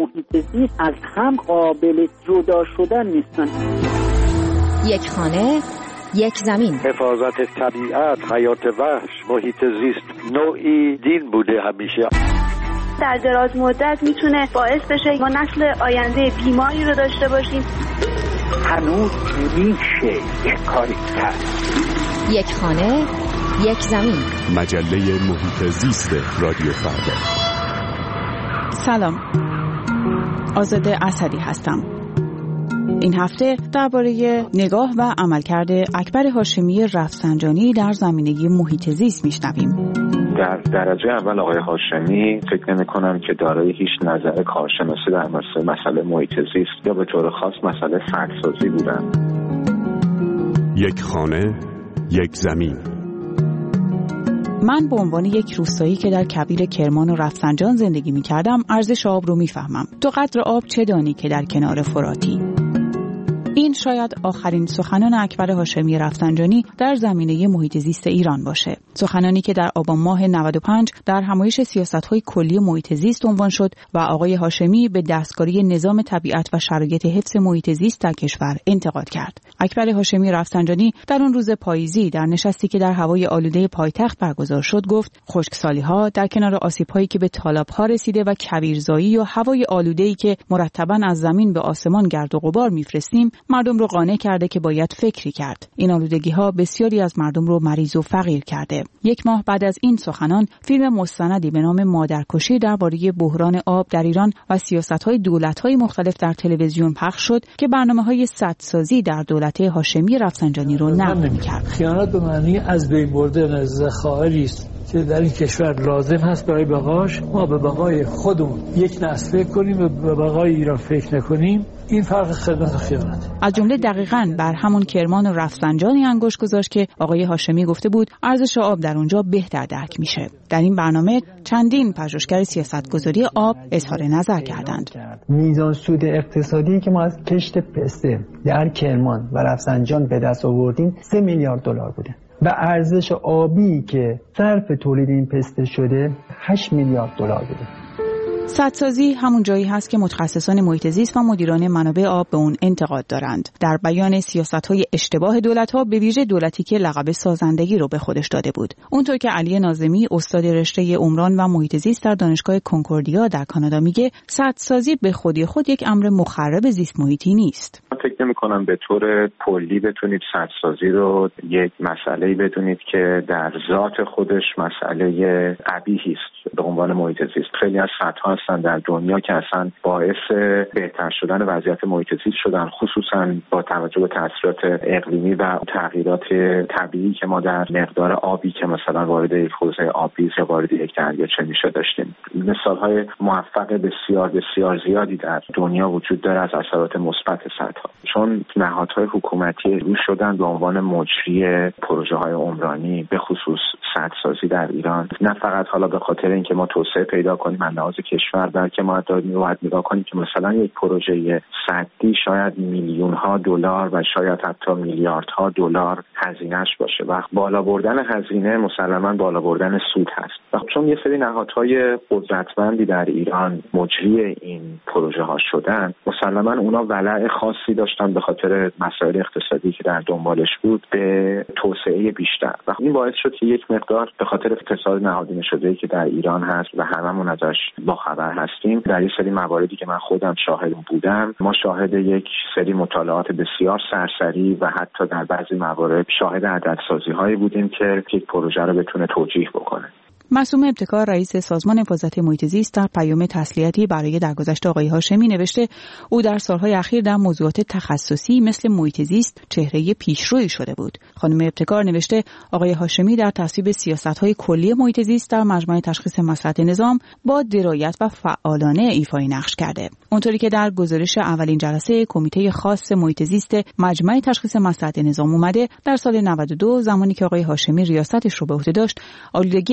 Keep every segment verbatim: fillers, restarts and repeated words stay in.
محیط زیست از هم قابل جدا شدن نیستن. یک خانه، یک زمین. حفاظت طبیعت، حیات وحش، محیط زیست نوعی دین بوده همیشه. در دراز مدت میتونه باعث بشه ما نسل آینده بیماری رو داشته باشیم. هنوز میشه یک کاری کرد. یک خانه، یک زمین. مجله محیط زیست رادیو فردا. سلام، آزاده اسدی هستم. این هفته درباره نگاه و عملکرد اکبر هاشمی رفسنجانی در زمینه محیط زیست میشنویم. در درجه اول آقای هاشمی فکر نمی کنم که دارای هیچ نظر کارشناسی در مسئله محیط زیست یا به طور خاص مسئله سدسازی بودن. یک خانه، یک زمین. من به عنوان یک روستایی که در کویر کرمان و رفسنجان زندگی می کردم ارزش آب رو می فهمم. تو قدر آب چه دانی که در کنار فراتی؟ این شاید آخرین سخنان اکبر هاشمی رفسنجانی در زمینه محیط زیست ایران باشه. سخنانی که در آبان ماه نود و پنج در همایش سیاست‌های کلی محیط زیست عنوان شد و آقای هاشمی به دستکاری نظام طبیعت و شرایط حفظ محیط زیست در کشور انتقاد کرد. اکبر هاشمی رفسنجانی در اون روز پاییزی در نشستی که در هوای آلوده پایتخت برگزار شد گفت خشکسالی‌ها در کنار آسیب‌هایی که به تالاب‌ها رسیده و کویرزایی و هوای آلوده‌ای که مرتباً از زمین به آسمان گرد و غبار می‌فرستیم مردم رو قانع کرده که باید فکری کرد. این آلودگی‌ها بسیاری از مردم رو مریض و فقیر کرده. یک ماه بعد از این سخنان فیلم مستندی به نام مادرکشی درباره بحران آب در ایران و سیاست‌های دولت‌های مختلف در تلویزیون پخش شد که برنامه‌های سدسازی در دولت هاشمی رفسنجانی رو نقد می‌کرد. خیانت به معنی از بین بردن ذخایر است که در این کشور لازم هست برای بقاش. ما به بقای خودمون یک نسل فکر کنیم و به بقای ایران فکر نکنیم. این فرق خدمت و خیانت. از جمله دقیقاً بر همون کرمان و رفسنجانی انگشت گذاشت که آقای هاشمی گفته بود ارزش آب در اونجا بهتر درک میشه. در این برنامه چندین پژوهشگر سیاستگذاری آب اظهار نظر کردند. میزان سود اقتصادی که ما از کشت پسته در کرمان و رفسنجان به دست آوردیم سه میلیارد دلار بوده و ارزش آبی که صرف تولید این پسته شده هشت میلیارد دلار بوده. سدسازی همون جایی هست که متخصصان محیط زیست و مدیران منابع آب به اون انتقاد دارند. در بیان سیاست‌های اشتباه دولت‌ها به ویژه دولتی که لقب سازندگی رو به خودش داده بود. اونطور که علی ناظمی استاد رشته عمران و محیط زیست در دانشگاه کنکوردیا در کانادا میگه سدسازی به خودی خود یک امر مخرب زیست محیطی نیست. فکر نمی‌کنم به طور کلی بتونید سدسازی رو یک مسئله‌ای بدونید که در ذات خودش مسئله قبیحی است به عنوان محیط زیست. خیلی از سدها هستن در دنیا که اصلا باعث بهتر شدن وضعیت محیط زیست شدن، خصوصا با توجه به تاثیرات اقلیمی و تغییرات طبیعی که ما در مقدار آبی که مثلا وارد یک حوضه آبی یا وارد یک دریاچه میشه داشتیم. مثال‌های موفق بسیار بسیار زیادی در دنیا وجود داره از اثرات مثبت سدها، چون نهادهای حکومتی روی شدن به عنوان مجری پروژه‌های عمرانی به خصوص سدسازی در ایران، نه فقط حالا به خاطر اینکه ما توسعه پیدا کنیم از لحاظ کشور، بلکه ما باید نگاه کنیم که مثلا یک پروژه سدی شاید میلیون ها دلار و شاید حتی میلیاردها دلار هزینه‌اش باشه و بالا بردن هزینه مسلماً بالا بردن سود هست. و چون یه سری نهادهای قدرتمندی در ایران مجری این پروژه ها شدن، مسلماً اونا ولع خاصی داشتن به خاطر مسائل اقتصادی که در دنبالش بود به توسعه بیشتر و این باعث شد که یک مقدار به خاطر اقتصاد نهادینه شده‌ای که در ایران هست و هممون ازش باخبر هستیم، در یک سری مواردی که من خودم شاهد بودم ما شاهد یک سری مطالعات بسیار سرسری و حتی در بعضی موارد شاهد عددسازی هایی بودیم که یک پروژه رو بتونه توجیه بکنه. معصوم ابتکار رئیس سازمان حفاظت محیط زیست در پیام تسلیتی برای درگذشت آقای هاشمی نوشته او در سالهای اخیر در موضوعات تخصصی مثل محیط زیست چهره پیشرویی شده بود. خانم ابتکار نوشته آقای هاشمی در تصویب سیاست‌های کلی محیط زیست در مجمع تشخیص مصلحت نظام با درایت و فعالانه ایفای نقش کرده. اونطوری که در گزارش اولین جلسه کمیته خاص محیط زیست مجمع تشخیص مصلحت نظام اومده، در سال نود و دو زمانی که آقای هاشمی ریاستش رو به عهده داشت، آلودگی هوا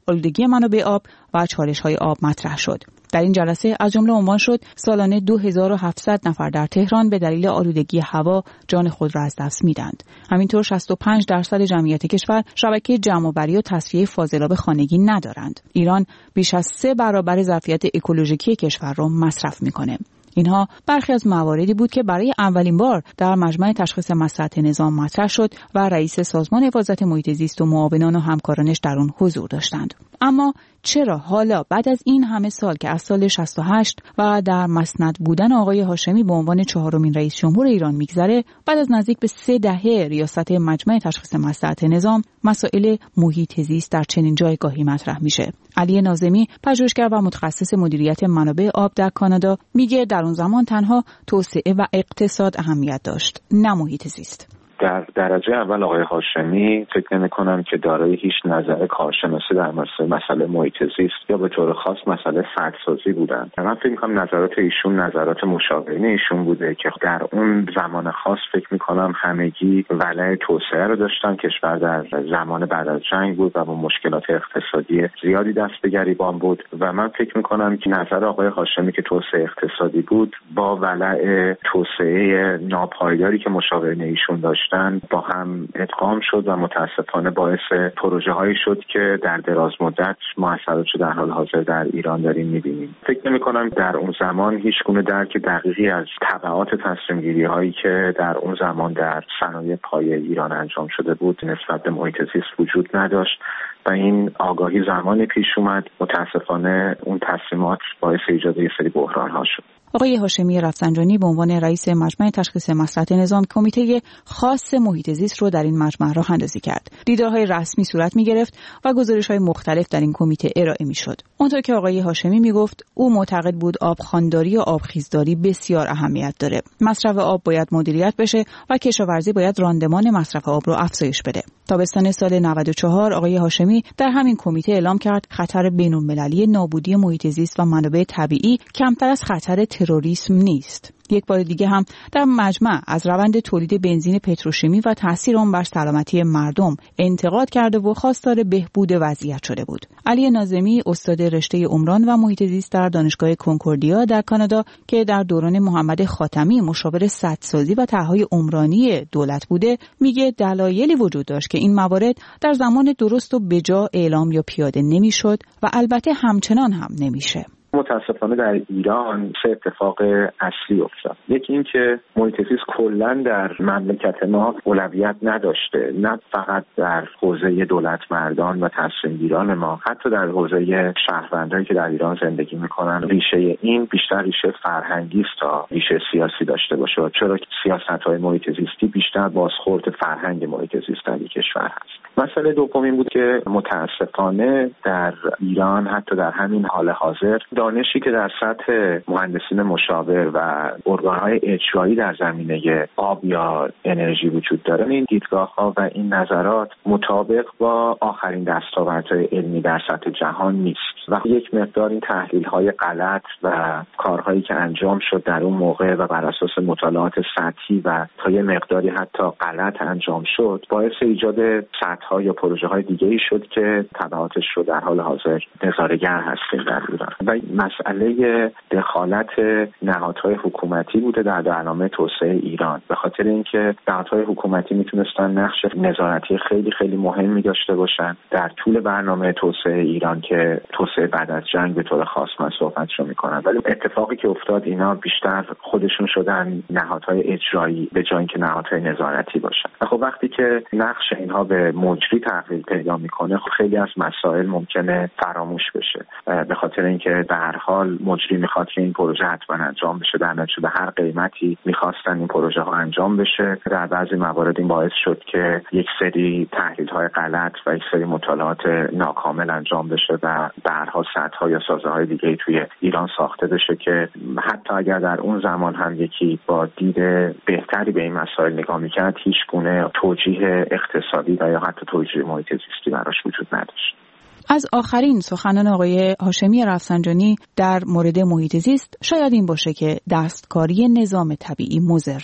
آلودگی منابع آب و چالش‌های آب مطرح شد. در این جلسه از جمله عنوان شد سالانه دو هزار و هفتصد نفر در تهران به دلیل آلودگی هوا جان خود را از دست میدند. همینطور شصت و پنج درصد جمعیت کشور شبکه جمع‌آوری و تصفیه فاضلاب خانگی ندارند. ایران بیش از سه برابر ظرفیت اکولوژیکی کشور را مصرف میکنه. اینها برخی از مواردی بود که برای اولین بار در مجمع تشخیص مصلحت نظام مطرح شد و رئیس سازمان حفاظت محیط زیست و معاونان و همکارانش در آن حضور داشتند. اما چرا حالا بعد از این همه سال که از سال شصت و هشت و در مسند بودن آقای هاشمی به عنوان چهارمین رئیس جمهور ایران میگذره، بعد از نزدیک به سه دهه ریاست مجمع تشخیص مصلحت نظام، مسائل محیط زیست در چنین جایگاهی مطرح میشه؟ علی ناظمی، پژوهشگر و متخصص مدیریت منابع آب در کانادا، میگه در اون زمان تنها توسعه و اقتصاد اهمیت داشت، نه محیط زیست. در درجه اول آقای هاشمی فکر نمی‌کنم که دارای هیچ نظر کارشناسی در مورد مسئله محیط زیست یا به طور خاص مسئله سدسازی بودند. من فکر می‌کنم نظرات ایشون نظرات مشاورین ایشون بوده که در اون زمان خاص فکر می‌کنم همگی ولع توسعه رو داشتن. کشور در زمان بعد از جنگ بود و با مشکلات اقتصادی زیادی دست به گریبان بود و من فکر می‌کنم که نظر آقای هاشمی که توسعه اقتصادی بود با ولع توسعه ناپایداری که مشاورین ایشون داشت با هم ادغام شد و متاسفانه باعث پروژه هایی شد که در دراز مدت ما اثراتش در حال حاضر در ایران داریم می‌بینیم. فکر نمی‌کنم در اون زمان هیچ گونه درک دقیقی از تبعات تصمیم گیری هایی که در اون زمان در صنایع پایه ایران انجام شده بود نسبت به محیط زیست وجود نداشت و این آگاهی زمانی پیش اومد. متاسفانه اون تصمیمات باعث ایجاد یه سری بحران ها شد. آقای هاشمی رفسنجانی به عنوان رئیس مجمع تشخیص مصلحت نظام کمیته خاص محیط زیست رو در این مجمع راه اندازی کرد. دیدارهای رسمی صورت می گرفت و گزارش‌های مختلف در این کمیته ارائه می شد. اونطور که آقای هاشمی می گفت او معتقد بود آبخوانداری و آبخیزداری بسیار اهمیت داره. مصرف آب باید مدیریت بشه و کشاورزی باید راندمان مصرف آب رو افزایش بده. تابستان سال نود و چهار آقای هاشمی در همین کمیته اعلام کرد خطر بین‌المللی نابودی محیط زیست و منابع طبیعی کمتر از خطر تروریسم نیست. یک بار دیگه هم در مجمع از روند تولید بنزین پتروشیمی و تاثیر آن بر سلامتی مردم انتقاد کرده و خواستار بهبود وضعیت شده بود. علی ناظمی، استاد رشته عمران و محیط زیست در دانشگاه کنکوردیا در کانادا که در دوران محمد خاتمی مشاور سدسازی و طرح‌های عمرانی دولت بوده، میگه دلایلی وجود داشت که این موارد در زمان درست و بجا اعلام یا پیاده نمیشد و البته همچنان هم نمیشه. متاسفانه در ایران سه اتفاق اصلی افتاد. یکی این که محیط زیست کلا در مملکت ما اولویت نداشته، نه فقط در حوزه دولت مردان و تصمیم گیران ما، حتی در حوزه شهروندانی که در ایران زندگی میکنن. ریشه این بیشتر ریشه فرهنگی است تا ریشه سیاسی داشته باشه، چرا که سیاست‌های محیط زیستی بیشتر بازخورد فرهنگ محیط زیست در کشور هست. مسئله دوم این بود که متاسفانه در ایران حتی در همین حال حاضر دانشی که در سطح مهندسین مشاور و ارگان‌های اجرایی در زمینه آب یا انرژی وجود داره، این دیدگاه‌ها و این نظرات مطابق با آخرین دستاوردهای علمی در سطح جهان نیست و یک مقدار این تحلیل‌های غلط و کارهایی که انجام شد در اون موقع و بر اساس مطالعات سطحی و تا یه مقداری حتی غلط انجام شد، باعث ایجاد سطح‌ها یا پروژه‌های دیگه‌ای شد که تبعاتش رو در حال حاضر نظاره‌گر هستیم در ایران. و مسئله دخالت نهادهای حکومتی بوده در برنامه توسعه ایران، به خاطر اینکه نهادهای حکومتی میتونستن نقش نظارتی خیلی خیلی مهمی داشته باشن در طول برنامه توسعه ایران که توسعه بعد از جنگ به طور خاص من صحبتشو میکنم. ولی اتفاقی که افتاد اینا بیشتر خودشون شدن نهادهای اجرایی به جای اینکه نهادهای نظارتی باشن. و خب وقتی که نقش اینها به مجری تغییر پیدا میکنه، خب خیلی از مسائل ممکنه فراموش بشه، به خاطر اینکه به هر حال مجری میخواد که این پروژه حتما انجام بشه، در نتیجه به هر قیمتی میخواستن این پروژه ها انجام بشه. در بعضی موارد این باعث شد که یک سری تحلیل های غلط و یک سری مطالعات ناکامل انجام بشه و به هر حال سدها یا سازه های دیگه توی ایران ساخته بشه که حتی اگر در اون زمان هم یکی با دید بهتری به این مسائل نگاه میکرد، هیچ گونه توجیه اقتصادی و یا حتی توجیه محیط زیستی براش وجود نداشت. از آخرین سخنان آقای هاشمی رفسنجانی در مورد محیط زیست شاید این باشه که دستکاری نظام طبیعی مضره.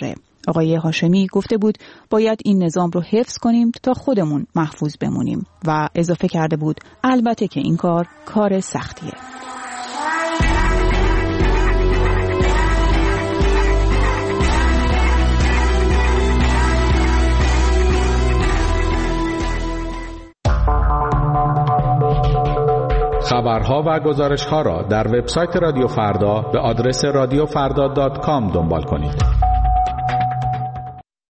آقای هاشمی گفته بود باید این نظام رو حفظ کنیم تا خودمون محفوظ بمونیم و اضافه کرده بود البته که این کار کار سختیه. خبرها و گزارش‌ها را در وبسایت رادیو فردا به آدرس رادیو فردا دات کام دنبال کنید.